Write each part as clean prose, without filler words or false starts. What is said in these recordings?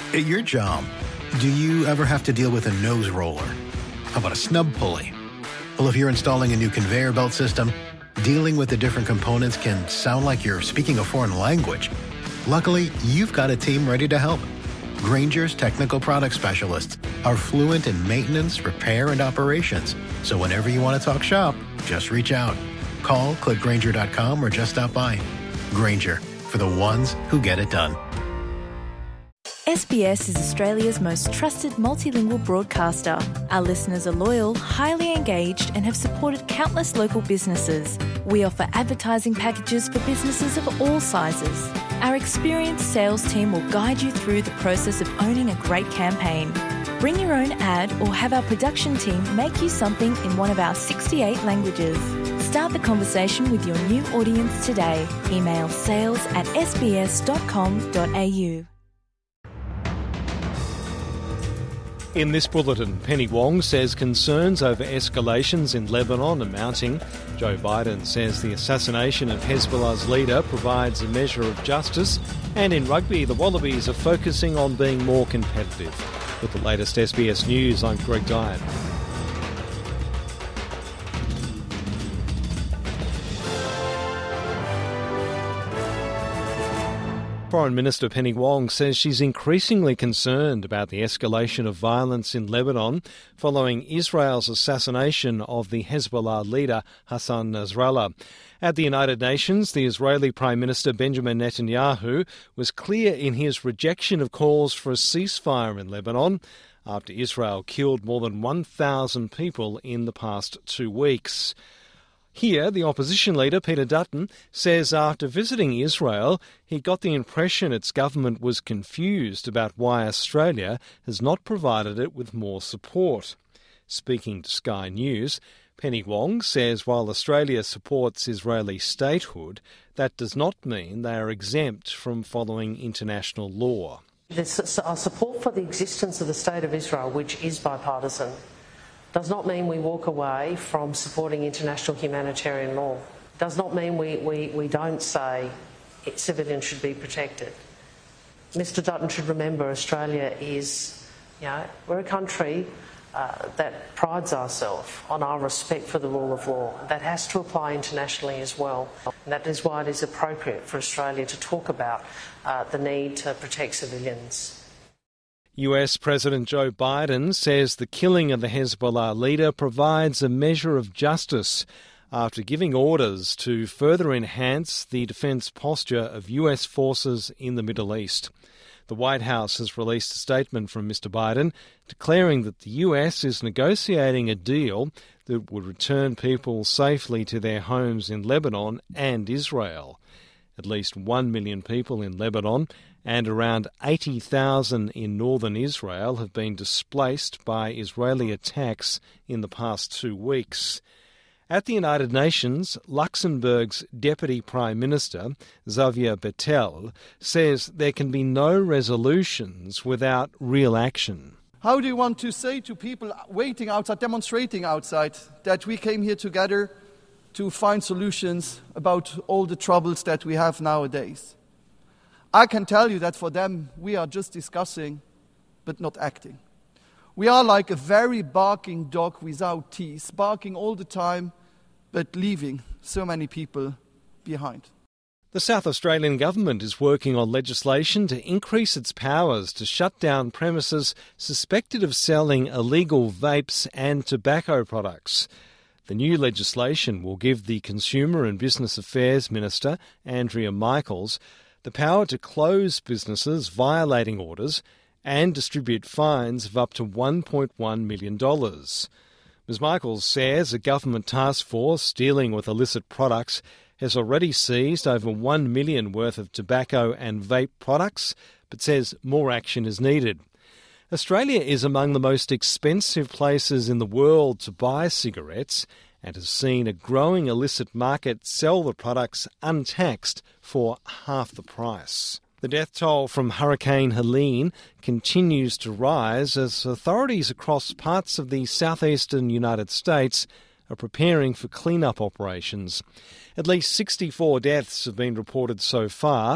At your job, do you ever have to deal with a nose roller? How about a snub pulley? Well, if you're installing a new conveyor belt system, dealing with the different components can sound like you're speaking a foreign language. Luckily, you've got a team ready to help. Grainger's technical product specialists are fluent in maintenance, repair, and operations. So whenever you want to talk shop, just reach out. Call, click Grainger.com, or just stop by. Grainger, for the ones who get it done. SBS is Australia's most trusted multilingual broadcaster. Our listeners are loyal, highly engaged, and have supported countless local businesses. We offer advertising packages for businesses of all sizes. Our experienced sales team will guide you through the process of owning a great campaign. Bring your own ad or have our production team make you something in one of our 68 languages. Start the conversation with your new audience today. Email sales@sbs.com.au. In this bulletin, Penny Wong says concerns over escalations in Lebanon are mounting. Joe Biden says the assassination of Hezbollah's leader provides a measure of justice. And in rugby, the Wallabies are focusing on being more competitive. With the latest SBS News, I'm Greg Dyan. Foreign Minister Penny Wong says she's increasingly concerned about the escalation of violence in Lebanon following Israel's assassination of the Hezbollah leader Hassan Nasrallah. At the United Nations, the Israeli Prime Minister Benjamin Netanyahu was clear in his rejection of calls for a ceasefire in Lebanon after Israel killed more than 1,000 people in the past 2 weeks. Here, the opposition leader, Peter Dutton, says after visiting Israel, he got the impression its government was confused about why Australia has not provided it with more support. Speaking to Sky News, Penny Wong says while Australia supports Israeli statehood, that does not mean they are exempt from following international law. There's our support for the existence of the State of Israel, which is bipartisan, does not mean we walk away from supporting international humanitarian law. Does not mean we don't say civilians should be protected. Mr Dutton should remember Australia is, we're a country that prides ourselves on our respect for the rule of law. That has to apply internationally as well. And that is why it is appropriate for Australia to talk about the need to protect civilians. US President Joe Biden says the killing of the Hezbollah leader provides a measure of justice after giving orders to further enhance the defence posture of US forces in the Middle East. The White House has released a statement from Mr Biden declaring that the US is negotiating a deal that would return people safely to their homes in Lebanon and Israel. At least 1 million people in Lebanon and around 80,000 in northern Israel have been displaced by Israeli attacks in the past 2 weeks. At the United Nations, Luxembourg's Deputy Prime Minister, Xavier Bettel, says there can be no resolutions without real action. How do you want to say to people waiting outside, demonstrating outside, that we came here together to find solutions about all the troubles that we have nowadays? I can tell you that for them, we are just discussing, but not acting. We are like a very barking dog without teeth, barking all the time, but leaving so many people behind. The South Australian government is working on legislation to increase its powers to shut down premises suspected of selling illegal vapes and tobacco products. The new legislation will give the Consumer and Business Affairs Minister, Andrea Michaels, the power to close businesses violating orders and distribute fines of up to $1.1 million. Ms Michaels says a government task force dealing with illicit products has already seized over $1 million worth of tobacco and vape products, but says more action is needed. Australia is among the most expensive places in the world to buy cigarettes and has seen a growing illicit market sell the products untaxed for half the price. The death toll from Hurricane Helene continues to rise as authorities across parts of the southeastern United States are preparing for clean-up operations. At least 64 deaths have been reported so far,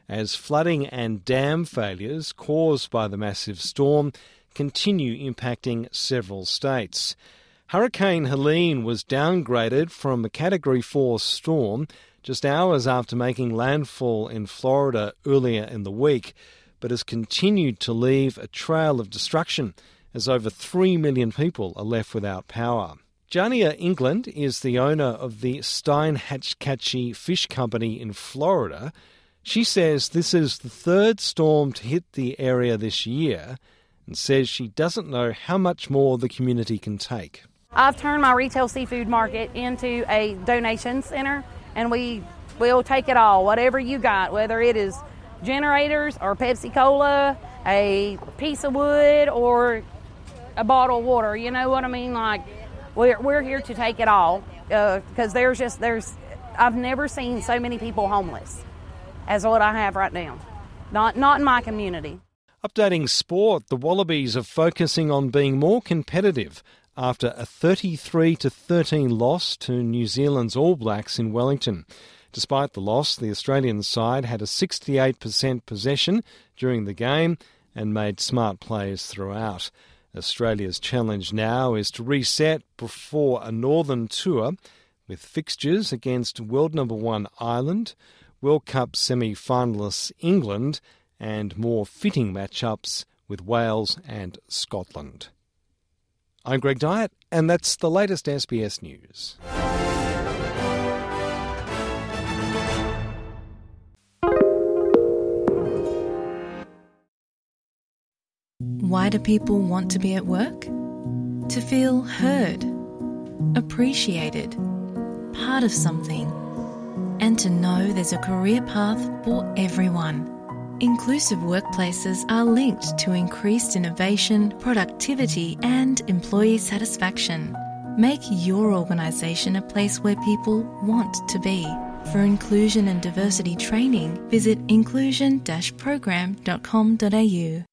as flooding and dam failures caused by the massive storm continue impacting several states. Hurricane Helene was downgraded from a Category 4 storm just hours after making landfall in Florida earlier in the week, but has continued to leave a trail of destruction as over 3 million people are left without power. Jania England is the owner of the Steinhatchee Fish Company in Florida. She says this is the third storm to hit the area this year and says she doesn't know how much more the community can take. I've turned my retail seafood market into a donation center, and we'll take it all, whatever you got, whether it is generators or Pepsi Cola, a piece of wood or a bottle of water. You know what I mean? Like, we're here to take it all because I've never seen so many people homeless as what I have right now. Not in my community. Updating sport, the Wallabies are focusing on being more competitive after a 33-13 loss to New Zealand's All Blacks in Wellington. Despite the loss, the Australian side had a 68% possession during the game and made smart plays throughout. Australia's challenge now is to reset before a northern tour with fixtures against world number 1 Ireland, World Cup semi-finalists England, and more fitting matchups with Wales and Scotland. I'm Greg Dyett, and that's the latest SBS News. Why do people want to be at work? To feel heard, appreciated, part of something, and to know there's a career path for everyone. Inclusive workplaces are linked to increased innovation, productivity, and employee satisfaction. Make your organisation a place where people want to be. For inclusion and diversity training, visit inclusion-program.com.au.